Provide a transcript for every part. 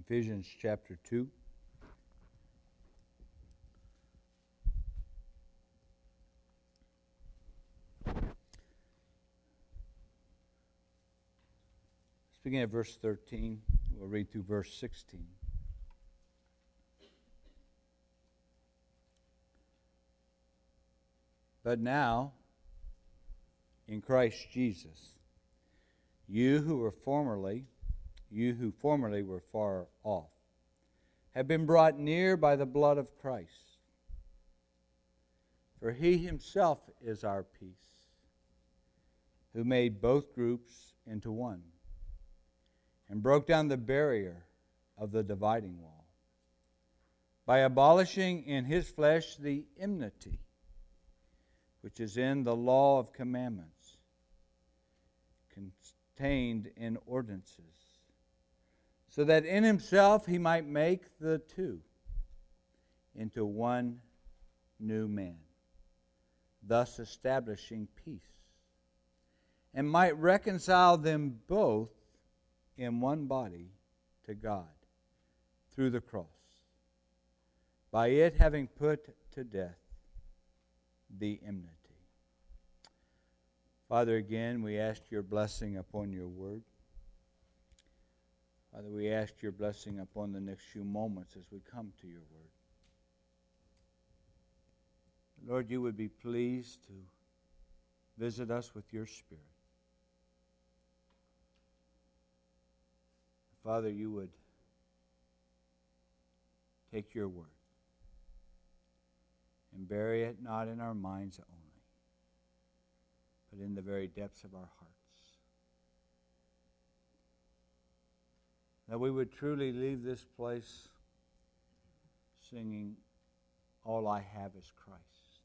Ephesians chapter 2. Beginning at verse 13, we'll read through verse 16. But now, in Christ Jesus, you who formerly were far off, have been brought near by the blood of Christ. For he himself is our peace, who made both groups into one, and broke down the barrier of the dividing wall, by abolishing in his flesh the enmity which is in the law of commandments, contained in ordinances, so that in himself he might make the two into one new man, thus establishing peace, and might reconcile them both in one body to God through the cross, by it having put to death the enmity. Father, again, we ask your blessing upon your word. Father, we ask your blessing upon the next few moments as we come to your word. Lord, you would be pleased to visit us with your Spirit. Father, you would take your word and bury it not in our minds only, but in the very depths of our hearts. That we would truly leave this place singing, "All I have is Christ."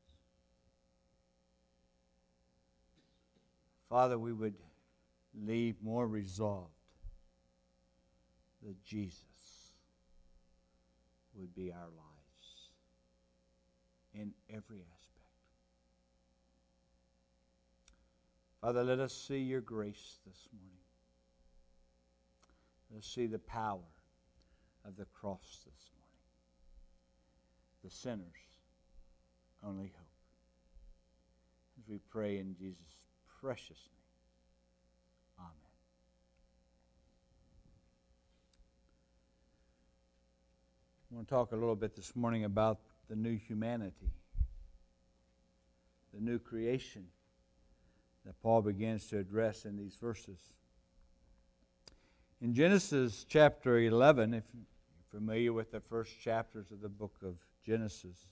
Father, we would leave more resolved that Jesus would be our lives in every aspect. Father, let us see your grace this morning. Let us see the power of the cross this morning. The sinner's only hope. As we pray in Jesus' precious name. Amen. I want to talk a little bit this morning about the new humanity, the new creation that Paul begins to address in these verses. In Genesis chapter 11, if you're familiar with the first chapters of the book of Genesis,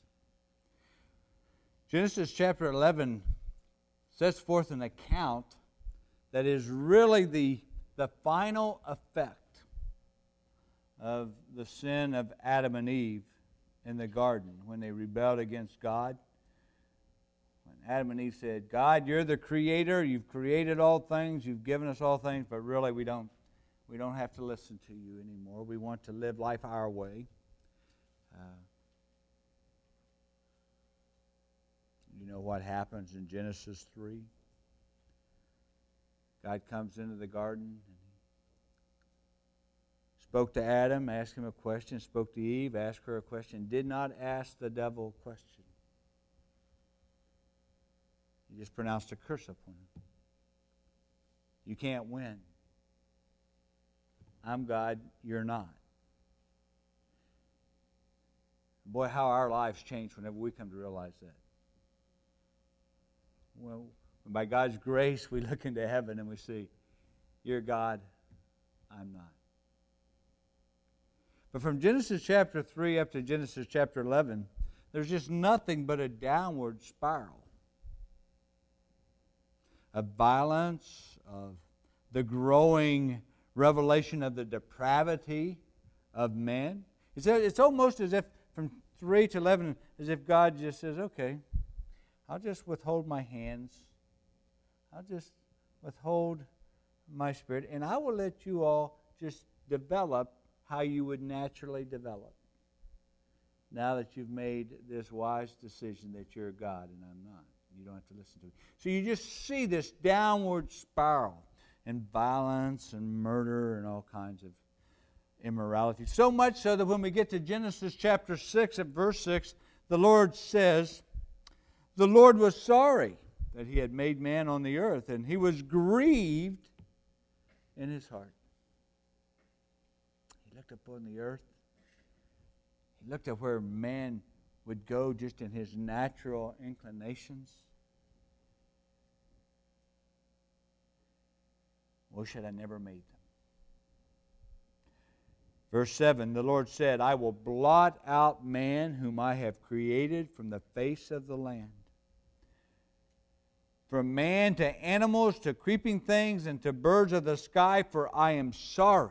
Genesis chapter 11 sets forth an account that is really the final effect of the sin of Adam and Eve in the garden when they rebelled against God. When Adam and Eve said, "God, you're the creator. You've created all things. You've given us all things, but really we don't have to listen to you anymore. We want to live life our way." You know what happens in Genesis 3? God comes into the garden and spoke to Adam, asked him a question, spoke to Eve, asked her a question, did not ask the devil a question. He just pronounced a curse upon him. You can't win. I'm God, you're not. Boy, how our lives change whenever we come to realize that. Well, by God's grace, we look into heaven and we see, you're God, I'm not. But from Genesis chapter 3 up to Genesis chapter 11, there's just nothing but a downward spiral of violence, of the growing revelation of the depravity of man. It's almost as if from 3 to 11, as if God just says, okay, I'll just withhold my hands. I'll just withhold my spirit, and I will let you all just develop how you would naturally develop. Now that you've made this wise decision that you're God and I'm not. You don't have to listen to me. So you just see this downward spiral and violence and murder and all kinds of immorality. So much so that when we get to Genesis chapter 6 at verse 6, the Lord says, the Lord was sorry that He had made man on the earth, and He was grieved in His heart. He looked upon the earth. He looked at where man would go just in his natural inclinations. Well, should I never made them? Verse 7, the Lord said, I will blot out man whom I have created from the face of the land. From man to animals to creeping things and to birds of the sky, for I am sorry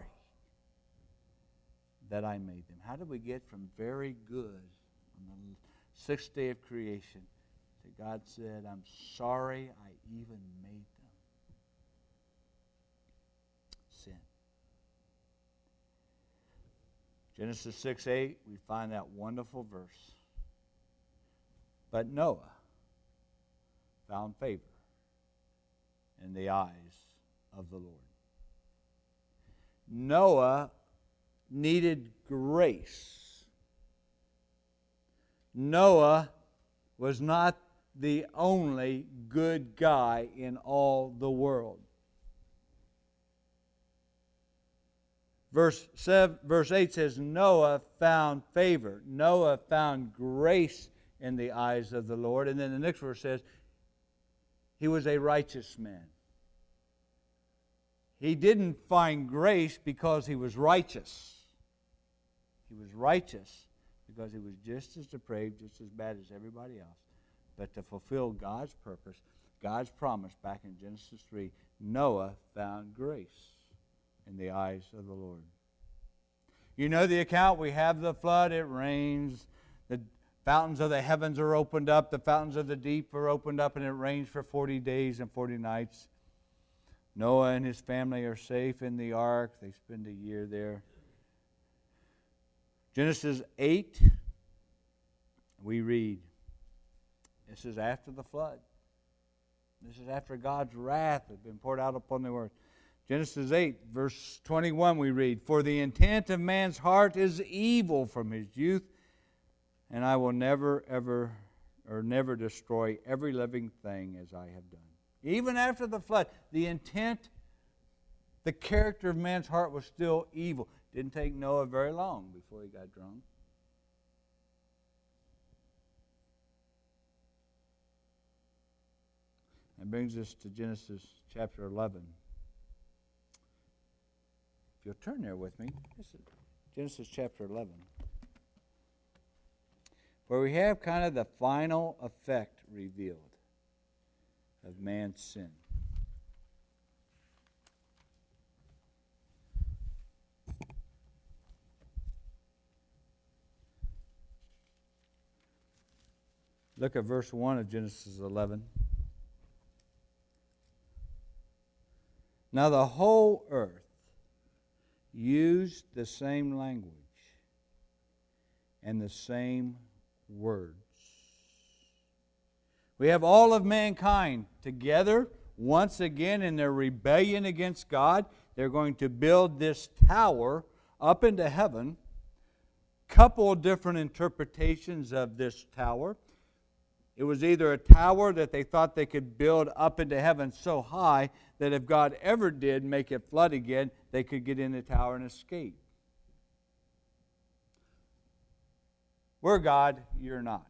that I made them. How did we get from very good on the sixth day of creation to God said, I'm sorry I even made them? Sin. Genesis 6:8, we find that wonderful verse. But Noah found favor in the eyes of the Lord. Noah needed grace. Noah was not the only good guy in all the world. Verse 8 says, Noah found favor. Noah found grace in the eyes of the Lord. And then the next verse says, he was a righteous man. He didn't find grace because he was righteous. He was righteous because he was just as depraved, just as bad as everybody else. But to fulfill God's purpose, God's promise back in Genesis 3, Noah found grace in the eyes of the Lord. You know the account. We have the flood. It rains. The fountains of the heavens are opened up. The fountains of the deep are opened up, and it rains for 40 days and 40 nights. Noah and his family are safe in the ark. They spend a year there. Genesis 8, we read, this is after the flood. This is after God's wrath had been poured out upon the earth. Genesis 8, verse 21, we read, for the intent of man's heart is evil from his youth, and I will never destroy every living thing as I have done. Even after the flood, the intent, the character of man's heart was still evil. Didn't take Noah very long before he got drunk. That brings us to Genesis chapter 11. If you'll turn there with me, this is Genesis chapter 11, where we have kind of the final effect revealed of man's sin. Look at verse 1 of Genesis 11. Now the whole earth used the same language and the same words. We have all of mankind together once again in their rebellion against God. They're going to build this tower up into heaven. Couple of different interpretations of this tower. It was either a tower that they thought they could build up into heaven so high that if God ever did make it flood again, they could get in the tower and escape. We're God, you're not.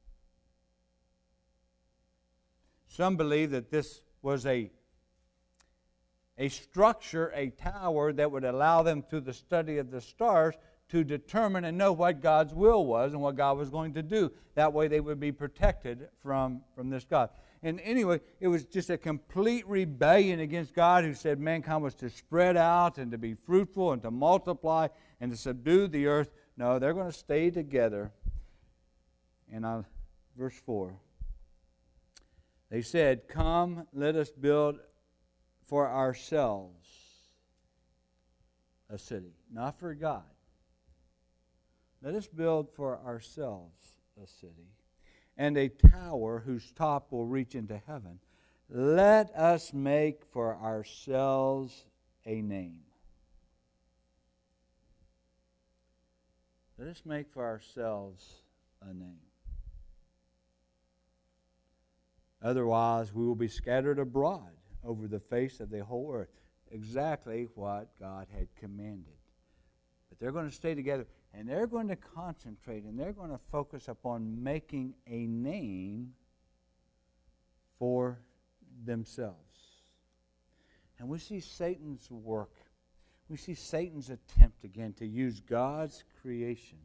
Some believe that this was a structure, a tower that would allow them through the study of the stars to determine and know what God's will was and what God was going to do. That way they would be protected from this God. And anyway, it was just a complete rebellion against God, who said mankind was to spread out and to be fruitful and to multiply and to subdue the earth. No, they're going to stay together. And verse 4. They said, come, let us build for ourselves a city. Not for God. Let us build for ourselves a city, and a tower whose top will reach into heaven. Let us make for ourselves a name, Let us make for ourselves a name. Otherwise, we will be scattered abroad over the face of the whole earth. Exactly what God had commanded. But they're going to stay together, and they're going to concentrate, and they're going to focus upon making a name for themselves. And we see Satan's work. We see Satan's attempt again to use God's creation,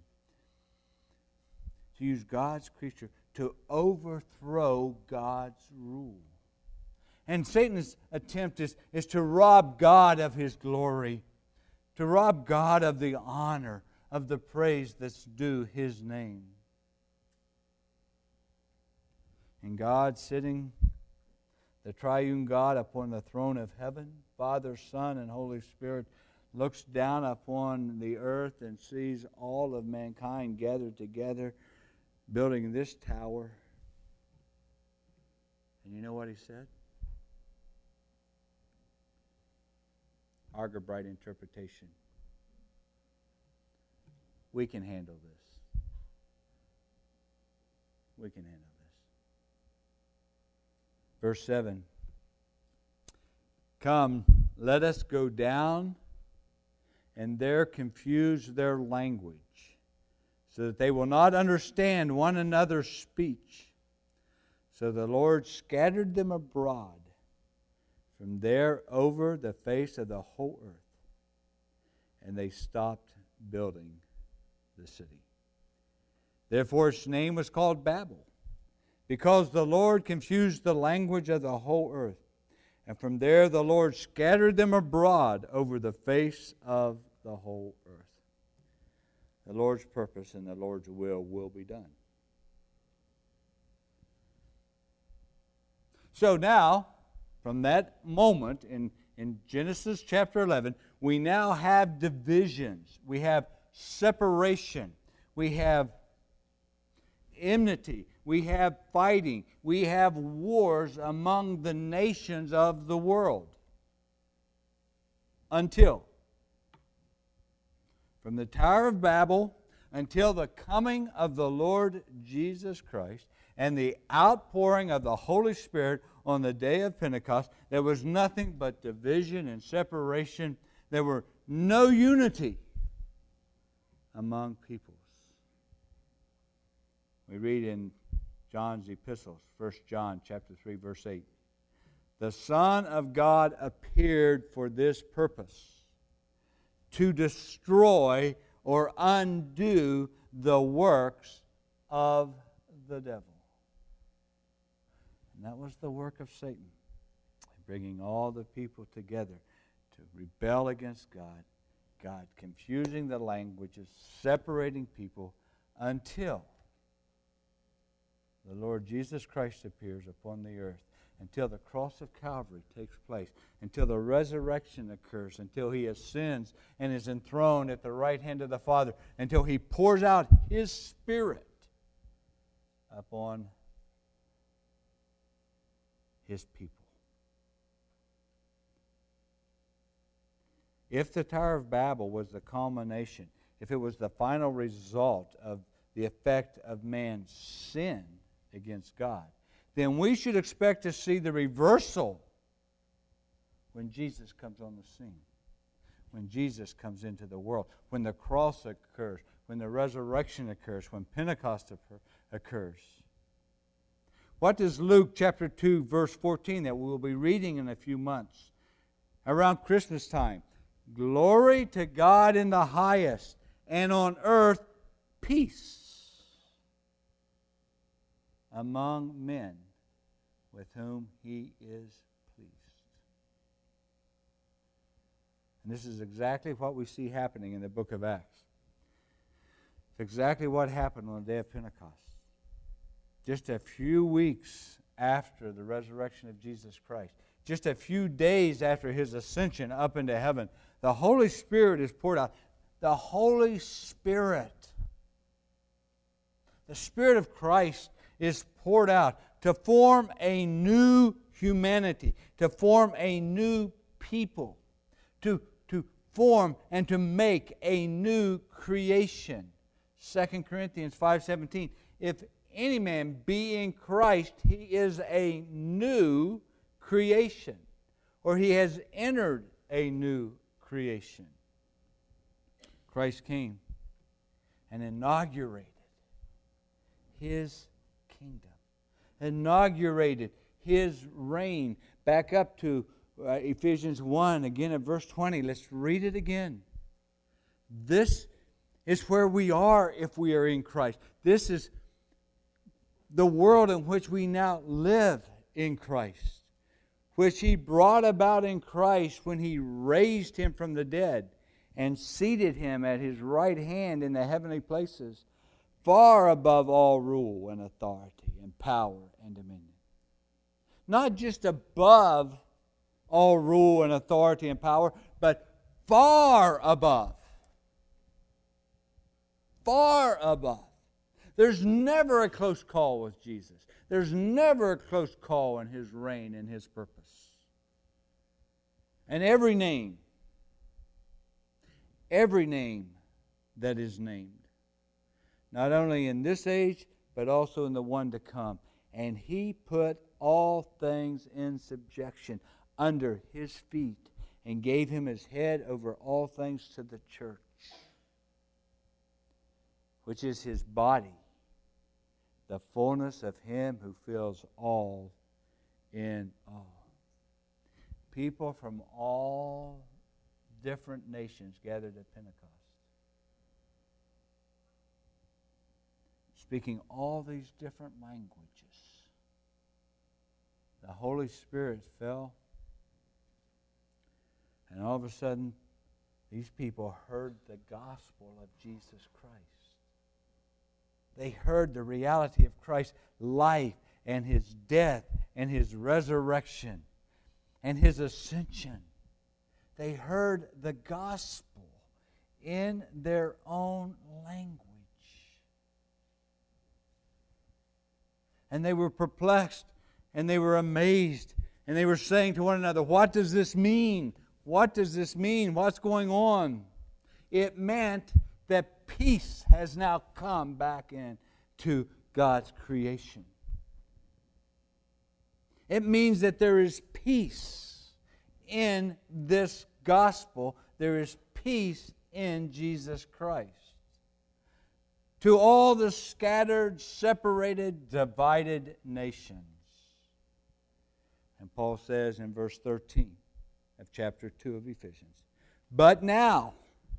to use God's creature to overthrow God's rule. And Satan's attempt is to rob God of His glory, to rob God of the honor, of the praise that's due His name. And God, sitting, the triune God, upon the throne of heaven, Father, Son, and Holy Spirit, looks down upon the earth and sees all of mankind gathered together, building this tower. And you know what He said? Argabright interpretation. We can handle this. We can handle this. Verse 7. Come, let us go down and there confuse their language, so that they will not understand one another's speech. So the Lord scattered them abroad from there over the face of the whole earth, and they stopped building the city. Therefore its name was called Babel, because the Lord confused the language of the whole earth. And from there the Lord scattered them abroad over the face of the whole earth. The Lord's purpose and the Lord's will be done. So now, from that moment in Genesis chapter 11, we now have divisions. We have separation. We have enmity. We have fighting. We have wars among the nations of the world. Until, from the Tower of Babel until the coming of the Lord Jesus Christ and the outpouring of the Holy Spirit on the day of Pentecost, there was nothing but division and separation. There were no unity among peoples. We read in John's epistles, 1 John chapter 3, verse 8. The Son of God appeared for this purpose, to destroy or undo the works of the devil. And that was the work of Satan, bringing all the people together to rebel against God, God confusing the languages, separating people until the Lord Jesus Christ appears upon the earth, until the cross of Calvary takes place, until the resurrection occurs, until He ascends and is enthroned at the right hand of the Father, until He pours out His Spirit upon His people. If the Tower of Babel was the culmination, if it was the final result of the effect of man's sin against God, then we should expect to see the reversal when Jesus comes on the scene, when Jesus comes into the world, when the cross occurs, when the resurrection occurs, when Pentecost occurs. What does Luke chapter 2, verse 14, that we'll be reading in a few months, around Christmas time? Glory to God in the highest, and on earth peace among men with whom He is pleased. And this is exactly what we see happening in the book of Acts. It's exactly what happened on the day of Pentecost. Just a few weeks after the resurrection of Jesus Christ, just a few days after His ascension up into heaven, the Holy Spirit is poured out. The Holy Spirit, the Spirit of Christ, is poured out to form a new humanity, to form a new people, to form and to make a new creation, 2 Corinthians 5:17. If any man be in Christ, he is a new creation, or he has entered a new creation. Christ came and inaugurated His kingdom, inaugurated His reign. Back up to Ephesians 1, again at verse 20. Let's read it again. This is where we are if we are in Christ. This is the world in which we now live in Christ, which He brought about in Christ when He raised Him from the dead and seated Him at His right hand in the heavenly places, far above all rule and authority and power and dominion. Not just above all rule and authority and power, but far above. Far above. There's never a close call with Jesus. There's never a close call in His reign and His purpose. And every name that is named, not only in this age, but also in the one to come. And He put all things in subjection under His feet and gave Him His head over all things to the church, which is His body, the fullness of Him who fills all in all. People from all different nations gathered at Pentecost, speaking all these different languages. The Holy Spirit fell, and all of a sudden, these people heard the gospel of Jesus Christ. They heard the reality of Christ's life and His death and His resurrection and His ascension. They heard the gospel in their own language. And they were perplexed and they were amazed and they were saying to one another, "What does this mean? What does this mean? What's going on?" It meant that peace has now come back into God's creation. It means that there is peace in this gospel. There is peace in Jesus Christ. To all the scattered, separated, divided nations. And Paul says in verse 13 of chapter 2 of Ephesians, But now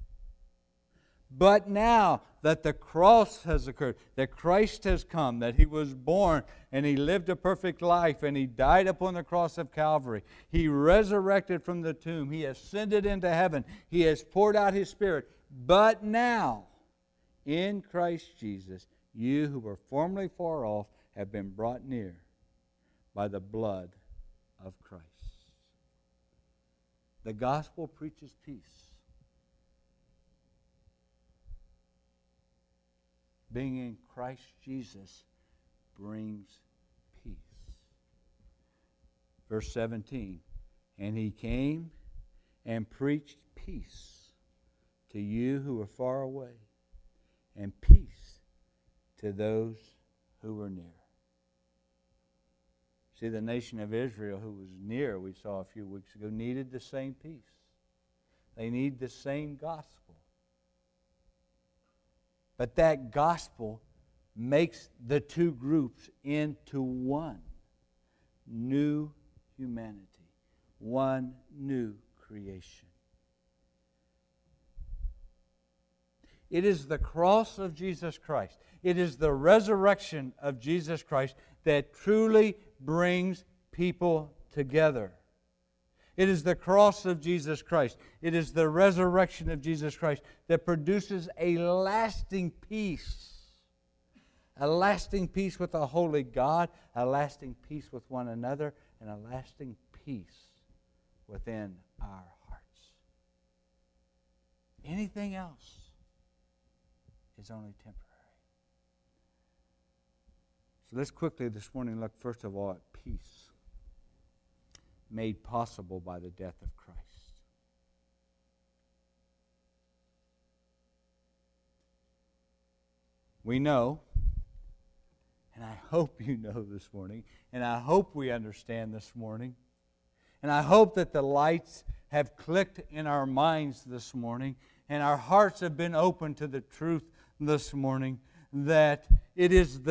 that the cross has occurred, that Christ has come, that He was born and He lived a perfect life and He died upon the cross of Calvary. He resurrected from the tomb. He ascended into heaven. He has poured out His Spirit. But now, in Christ Jesus, you who were formerly far off have been brought near by the blood of Christ. The gospel preaches peace. Being in Christ Jesus brings peace. Verse 17, and He came and preached peace to you who were far away, and peace to those who were near. See, the nation of Israel who was near, we saw a few weeks ago, needed the same peace. They need the same gospel. But that gospel makes the two groups into one new humanity, one new creation. It is the cross of Jesus Christ. It is the resurrection of Jesus Christ that truly brings people together. It is the cross of Jesus Christ. It is the resurrection of Jesus Christ that produces a lasting peace. A lasting peace with a holy God, a lasting peace with one another, and a lasting peace within our hearts. Anything else is only temporary. So let's quickly this morning look first of all at peace made possible by the death of Christ. We know, and I hope you know this morning, and I hope we understand this morning, and I hope that the lights have clicked in our minds this morning, and our hearts have been open to the truth this morning, that it is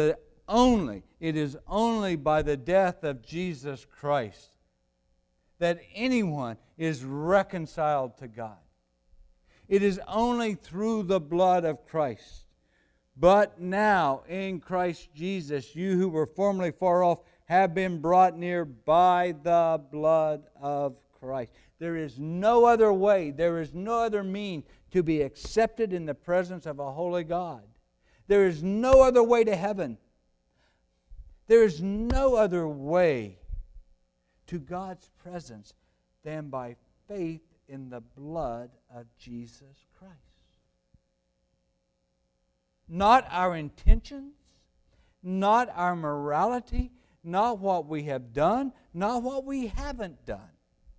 only by the death of Jesus Christ that anyone is reconciled to God. It is only through the blood of Christ. But now, in Christ Jesus, you who were formerly far off have been brought near by the blood of Christ. There is no other way, there is no other means to be accepted in the presence of a holy God. There is no other way to heaven. There is no other way to God's presence than by faith in the blood of Jesus Christ. Not our intentions, not our morality, not what we have done, not what we haven't done.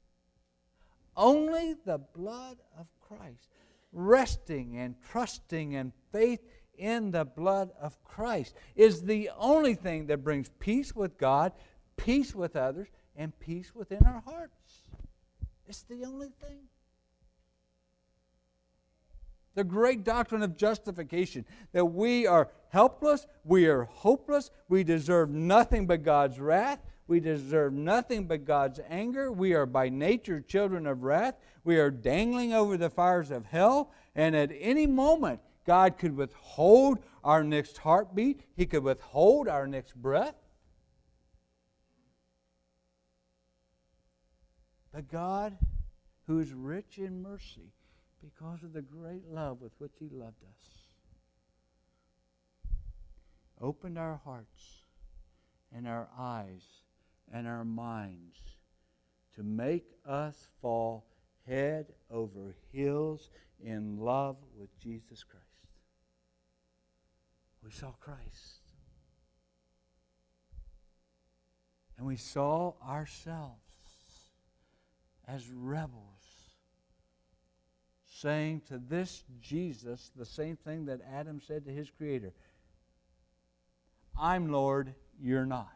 Only the blood of Christ. Resting and trusting and faith in the blood of Christ is the only thing that brings peace with God, peace with others, and peace within our hearts. It's the only thing. The great doctrine of justification, that we are helpless, we are hopeless, we deserve nothing but God's wrath, we deserve nothing but God's anger, we are by nature children of wrath, we are dangling over the fires of hell, and at any moment God could withhold our next heartbeat, He could withhold our next breath. But God, who is rich in mercy, because of the great love with which He loved us, opened our hearts and our eyes and our minds to make us fall head over heels in love with Jesus Christ. We saw Christ. And we saw ourselves as rebels, saying to this Jesus the same thing that Adam said to his Creator. I'm Lord, you're not.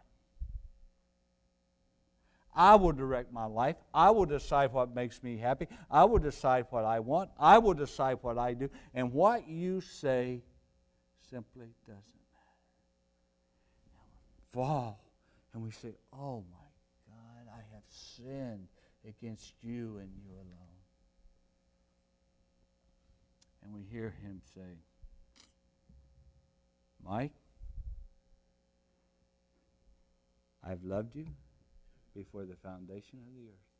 I will direct my life. I will decide what makes me happy. I will decide what I want. I will decide what I do. And what you say simply doesn't matter. Now we fall and we say, oh my God, I have sinned against you and you alone. And we hear Him say, Mike, I've loved you before the foundation of the earth.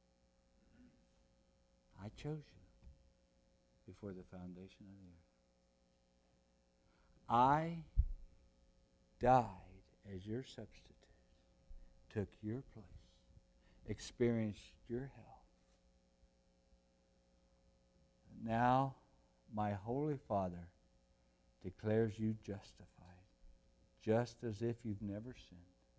I chose you before the foundation of the earth. I died as your substitute, took your place, experienced your hell. Now, my Holy Father declares you justified, just as if you've never sinned.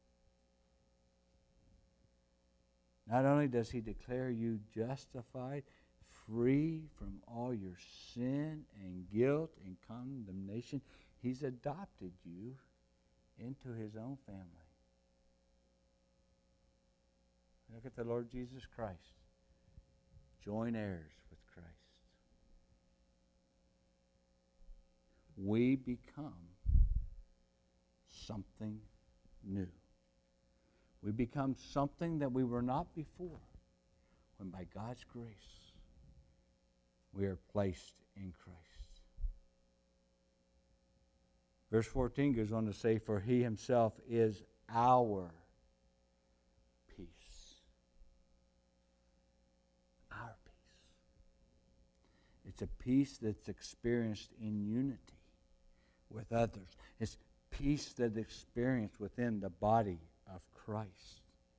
Not only does He declare you justified, free from all your sin and guilt and condemnation, He's adopted you into His own family. Look at the Lord Jesus Christ. Joint heirs with Christ. We become something new. We become something that we were not before, when by God's grace we are placed in Christ. Verse 14 goes on to say, for He Himself is our peace. Our peace. It's a peace that's experienced in unity with others. It's peace that's experienced within the body of Christ.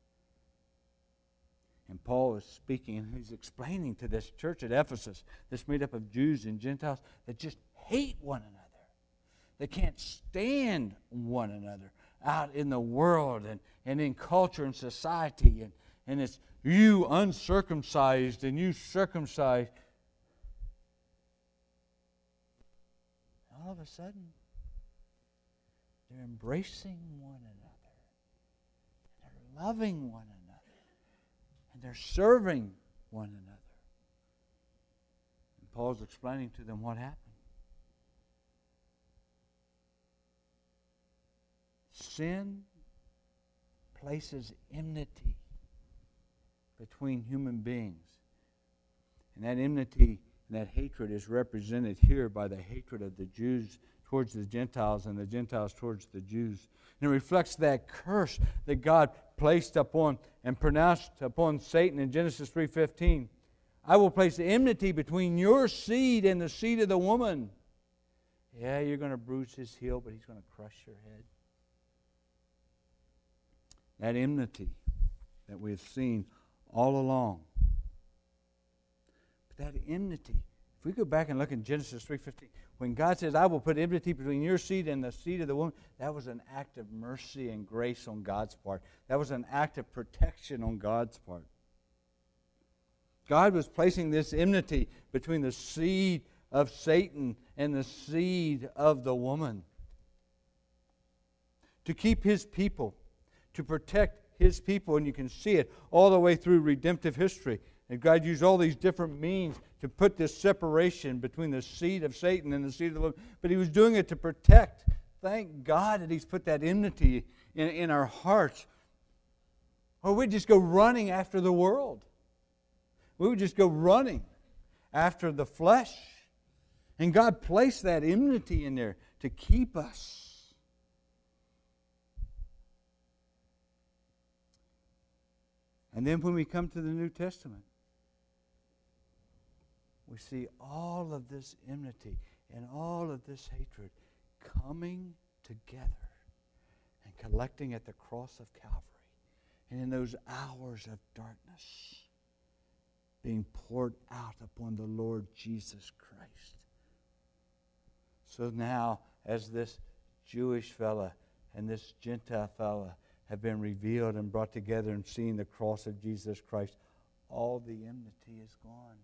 And Paul is speaking, and he's explaining to this church at Ephesus, that's made up of Jews and Gentiles that just hate one another. They can't stand one another out in the world and in culture and society. And it's you uncircumcised and you circumcised. All of a sudden, They're embracing one another. They're loving one another. And they're serving one another. And Paul's explaining to them what happened. Sin places enmity between human beings. And that enmity and that hatred is represented here by the hatred of the Jews towards the Gentiles and the Gentiles towards the Jews. And it reflects that curse that God placed upon and pronounced upon Satan in Genesis 3:15. I will place enmity between your seed and the seed of the woman. Yeah, you're going to bruise his heel, but he's going to crush your head. That enmity that we've seen all along. But that enmity, if we go back and look in Genesis 3:15, when God says, I will put enmity between your seed and the seed of the woman, that was an act of mercy and grace on God's part. That was an act of protection on God's part. God was placing this enmity between the seed of Satan and the seed of the woman to keep his people, to protect his people, and you can see it all the way through redemptive history. And God used all these different means to put this separation between the seed of Satan and the seed of the woman. But he was doing it to protect. Thank God that he's put that enmity in our hearts. Or we'd just go running after the world. We would just go running after the flesh. And God placed that enmity in there to keep us. And then when we come to the New Testament, we see all of this enmity and all of this hatred coming together and collecting at the cross of Calvary. And in those hours of darkness, being poured out upon the Lord Jesus Christ. So now, as this Jewish fella and this Gentile fella have been revealed and brought together and seen the cross of Jesus Christ, all the enmity is gone.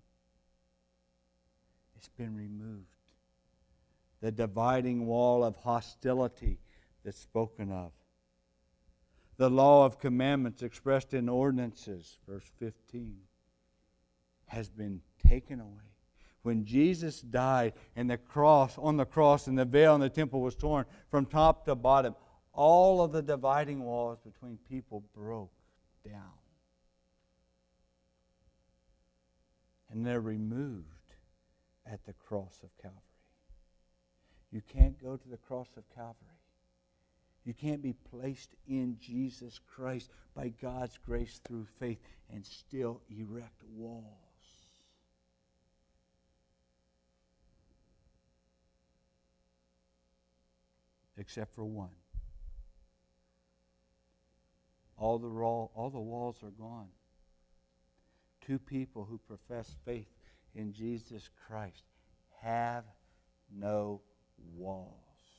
It's been removed. The dividing wall of hostility that's spoken of. The law of commandments expressed in ordinances, verse 15, has been taken away. When Jesus died and on the cross and the veil in the temple was torn from top to bottom, all of the dividing walls between people broke down. And they're removed at the cross of Calvary. You can't go to the cross of Calvary. You can't be placed in Jesus Christ by God's grace through faith and still erect walls. Except for one. All the walls are gone. Two people who profess faith in Jesus Christ have no walls.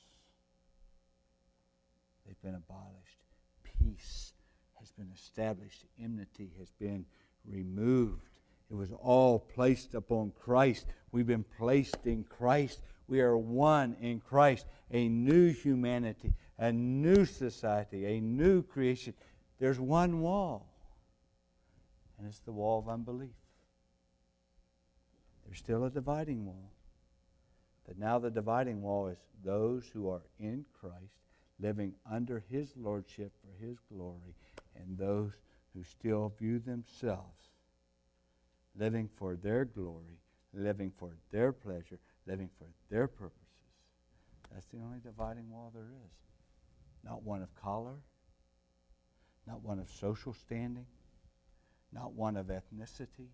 They've been abolished. Peace has been established. Enmity has been removed. It was all placed upon Christ. We've been placed in Christ. We are one in Christ. A new humanity, a new society, a new creation. There's one wall, and it's the wall of unbelief. There's still a dividing wall, but now the dividing wall is those who are in Christ, living under His lordship for His glory, and those who still view themselves living for their glory, living for their pleasure, living for their purposes. That's the only dividing wall there is. Not one of color, not one of social standing, not one of ethnicity.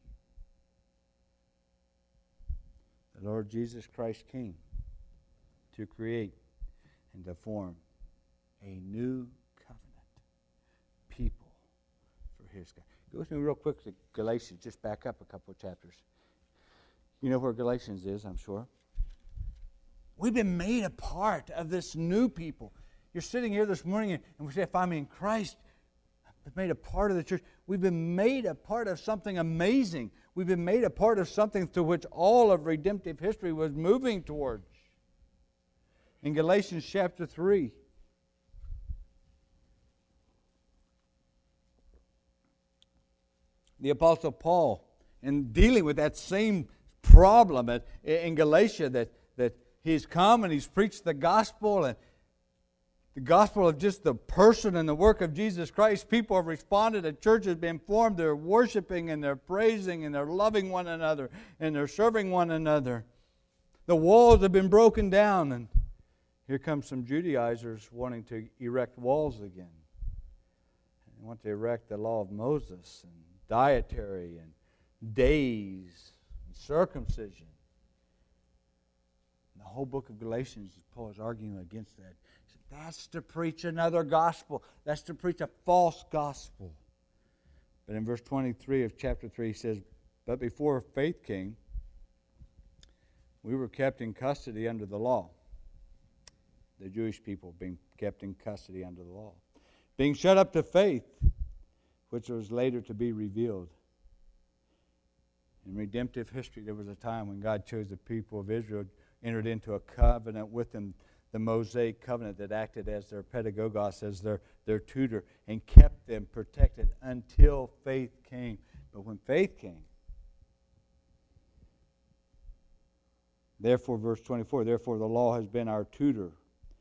The Lord Jesus Christ came to create and to form a new covenant people for His God. Go with me real quick to Galatians. Just back up a couple of chapters. You know where Galatians is, I'm sure. We've been made a part of this new people. You're sitting here this morning and we say, if I'm in Christ, I've been made a part of the church. We've been made a part of something amazing. We've been made a part of something to which all of redemptive history was moving towards. In Galatians chapter 3, The Apostle Paul, in dealing with that same problem in Galatia, that he's come and he's preached the gospel, and the gospel of just the person and the work of Jesus Christ. People have responded. A church has been formed. They're worshiping and they're praising and they're loving one another and they're serving one another. The walls have been broken down, and here come some Judaizers wanting to erect walls again. They want to erect the law of Moses and dietary and days and circumcision. And the whole book of Galatians, Paul is arguing against that. He said, that's to preach another gospel. That's to preach a false gospel. But in verse 23 of chapter 3, he says, but before faith came, we were kept in custody under the law. The Jewish people being kept in custody under the law, being shut up to faith, which was later to be revealed. In redemptive history, there was a time when God chose the people of Israel, entered into a covenant with them, the Mosaic covenant that acted as their pedagogos, as their tutor, and kept them protected until faith came. But when faith came, therefore, verse 24, therefore the law has been our tutor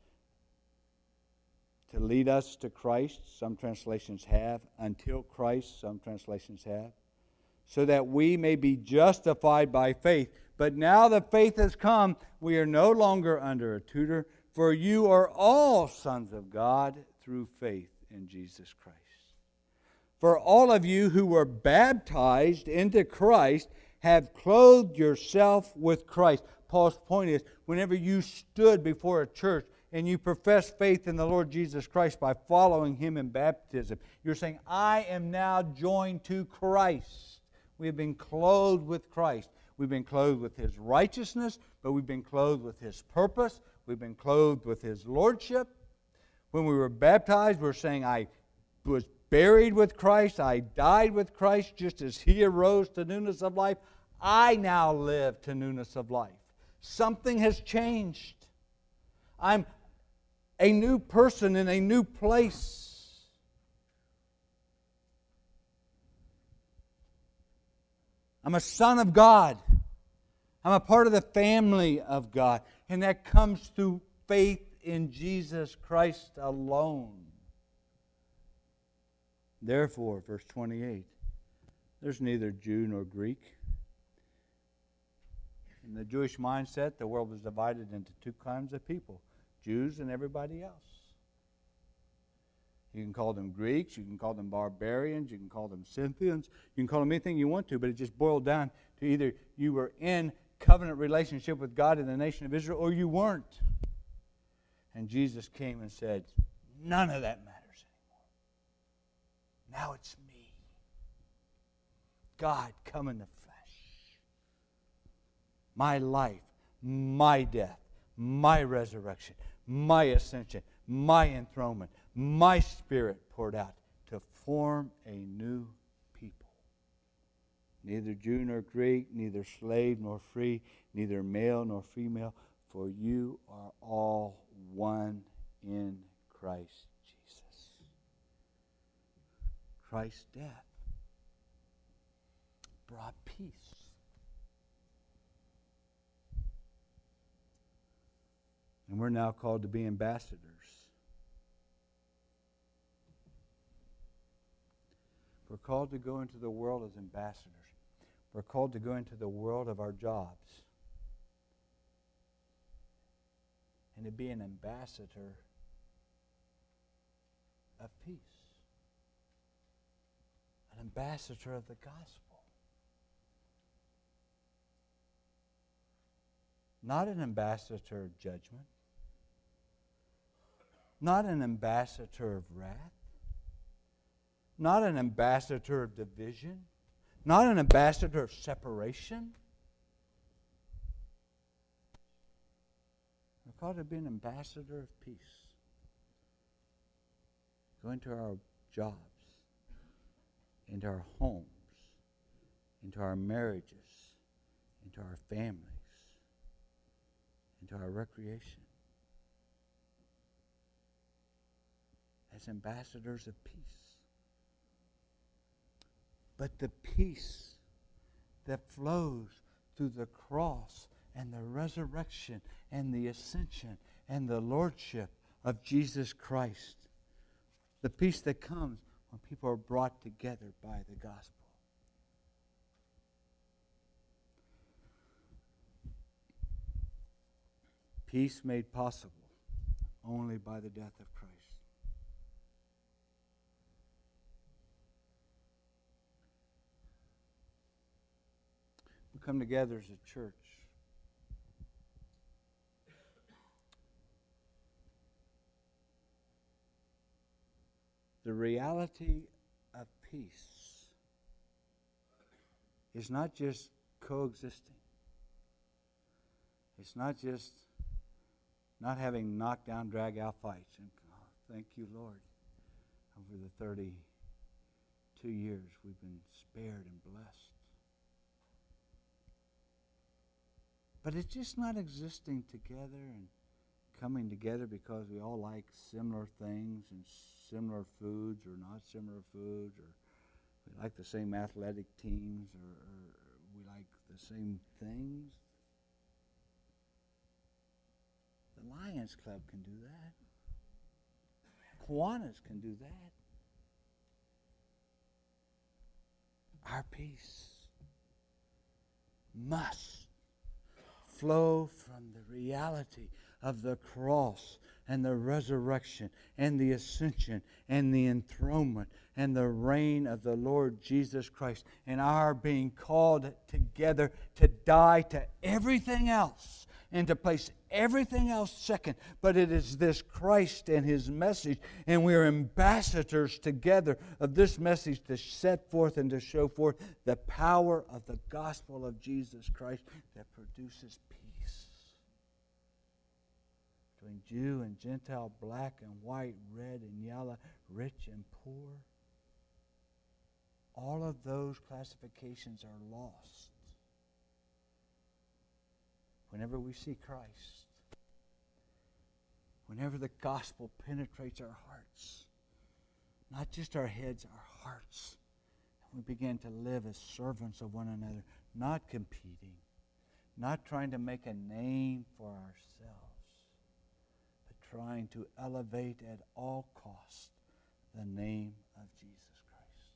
to lead us to Christ. Some translations have. Until Christ, some translations have. So that we may be justified by faith. But now that faith has come, we are no longer under a tutor, for you are all sons of God through faith in Jesus Christ. For all of you who were baptized into Christ have clothed yourself with Christ. Paul's point is, whenever you stood before a church and you profess faith in the Lord Jesus Christ by following Him in baptism, you're saying, I am now joined to Christ. We have been clothed with Christ. We've been clothed with His righteousness, but we've been clothed with His purpose. We've been clothed with His lordship. When we were baptized, we're saying, I was buried with Christ. I died with Christ just as He arose to newness of life. I now live to newness of life. Something has changed. I'm a new person in a new place. I'm a son of God. I'm a part of the family of God. And that comes through faith in Jesus Christ alone. Therefore, verse 28, there's neither Jew nor Greek. In the Jewish mindset, the world was divided into two kinds of people, Jews and everybody else. You can call them Greeks, you can call them barbarians, you can call them Scythians, you can call them anything you want to, but it just boiled down to either you were in covenant relationship with God in the nation of Israel or you weren't. And Jesus came and said, none of that matters anymore. Now it's me. God come in the flesh. My life, my death, my resurrection, my ascension, my enthronement, my Spirit poured out to form a new people. Neither Jew nor Greek, neither slave nor free, neither male nor female, for you are all one in Christ Jesus. Christ's death brought peace. And we're now called to be ambassadors. We're called to go into the world as ambassadors. We're called to go into the world of our jobs and to be an ambassador of peace, an ambassador of the gospel. Not an ambassador of judgment, not an ambassador of wrath, not an ambassador of division, not an ambassador of separation. We're called to be an ambassador of peace. Go into our jobs, into our homes, into our marriages, into our families, into our recreation. As ambassadors of peace. but the peace that flows through the cross and the resurrection and the ascension and the lordship of Jesus Christ. The peace that comes when people are brought together by the gospel. Peace made possible only by the death of Christ. We come together as a church. The reality of peace is not just coexisting. It's not just not having knockdown, drag-out fights. And thank you, Lord. Over the 32 years, we've been spared and blessed. But it's just not existing together and coming together because we all like similar things and similar foods or not similar foods, or we like the same athletic teams, or we like the same things. The Lions Club can do that. Kiwanis can do that. Our peace must flow from the reality of the cross and the resurrection and the ascension and the enthronement and the reign of the Lord Jesus Christ, and our being called together to die to everything else and to place everything else second. But it is this Christ and His message, and we are ambassadors together of this message to set forth and to show forth the power of the gospel of Jesus Christ that produces peace between Jew and Gentile, black and white, red and yellow, rich and poor. All of those classifications are lost whenever we see Christ, whenever the gospel penetrates our hearts, not just our heads, our hearts, and we begin to live as servants of one another, not competing, not trying to make a name for ourselves, but trying to elevate at all costs the name of Jesus Christ.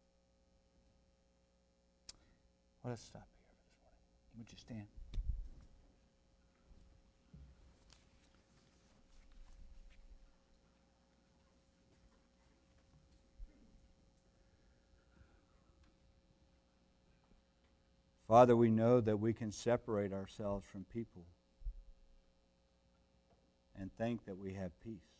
Well, let's stop here for this morning. Would you stand? Father, we know that we can separate ourselves from people and think that we have peace.